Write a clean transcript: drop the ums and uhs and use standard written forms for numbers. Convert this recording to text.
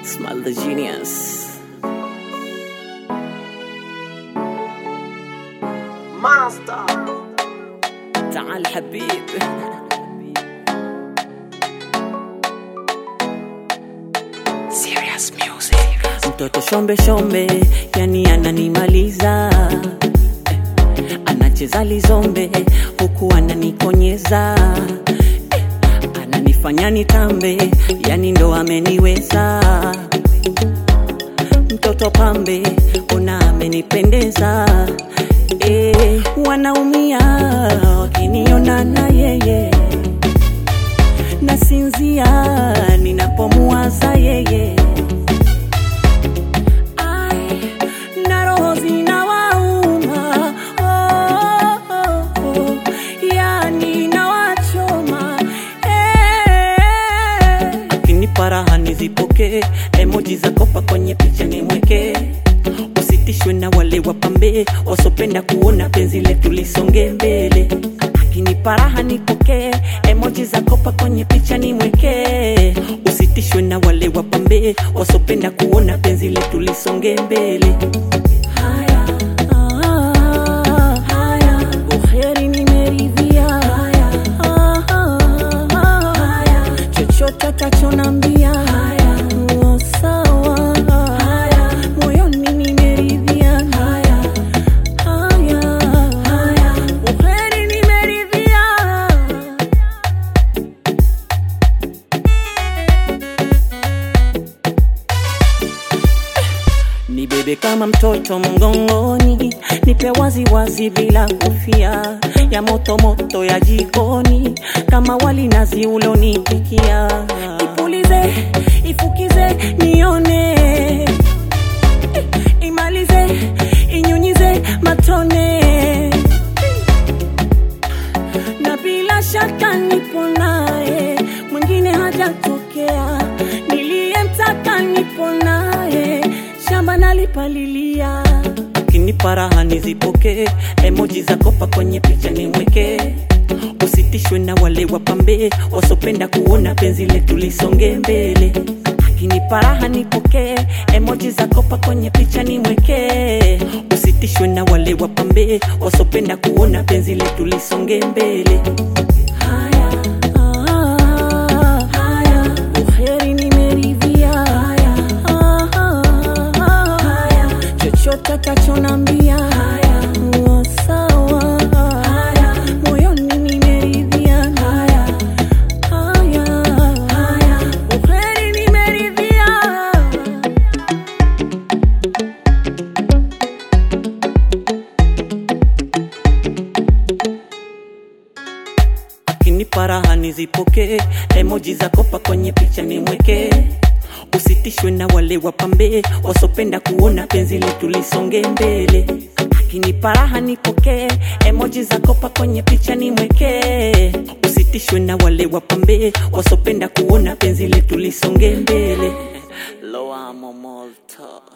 Smile the genius. Master تعال حبيب. Serious music. Mtoto shombe shombe, yani ananimaliza. Anacheza lizombe, huku ananikonyeza. Ananifanya nitambe, yani ndo ameniweza. Mtoto pambe, ona amenipendeza. Wanaumia wakiniona na yeye, nasinzia ninapomuwaza yeye. Na roho zinawauma, yani nawachoma. Akinipa raha nizipokee, emoji za kopa kwenye picha nimweke. Usitishwe na wale wapambe wasopenda kuona penzi letu lisonge mbele. Akinipa raha nipokee, emoji za kopa kwenye picha nimweke. Usitishwe na wale wapambe wasopenda kuona penzi letu lisonge mbele. Haya, haya, uheri nimeridhia. Haya, haya, chochote atachonambia. Haya, sawa. Haya, moyoni nimeridhia. Haya, haya, haya, uheri nimeridhia. Nibebe kama mtoto mgongoni, nipe wazi wazi bila kufia. Ya moto moto ya jikoni, kama wali nazi ulonipikia. Ipulize, ifukize, nione. Imalize, inyunyize matone. Na bila shaka nipo naye, mwingine hajatokea. Niliyemtaka nipo naye, shamba nalipalilia. Akinipa raha nizipokee, emoji za kopa kwenye picha nimweke. Usitishwe na wale wapambe wasopenda kuona penzi letu lisonge mbele. Akinipa raha nipokee, emoji za kopa kwenye picha nimweke. Usitishwe na wale wapambe wasopenda kuona penzi letu lisonge mbele. Haya, haya, uheri nimeridhia. Haya, haya, chochote atachonambia. Haya, sawa. Haya, moyoni nimeridhia. Haya, haya, haya, uheri nimeridhia. Akinipa raha nizipokee, emoji za kopa kwenye picha nimweke. Usitishwe na wale wapambe wasopenda kuona penzi letu lisonge mbele. Akinipa raha nipokee, emoji za kopa kwenye picha nimweke. Usitishwe na wale wapambe wasopenda kuona penzi letu lisonge mbele. Loa Momolto.